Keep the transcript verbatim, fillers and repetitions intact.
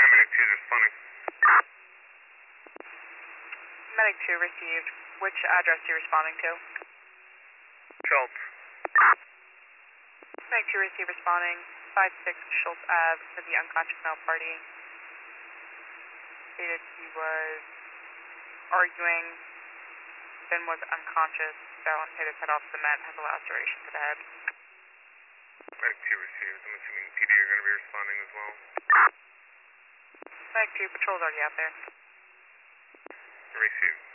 Medic two is responding. Medic two received. Which address are you responding to? Schultz. Medic two received responding. five six Schultz Ave for the unconscious male party. Stated he was arguing, then was unconscious, fell and hit his head off cement, has a laceration to the head. Medic two received. I'm assuming P D are going to be responding as well. Medic two, patrol's already out there. Received.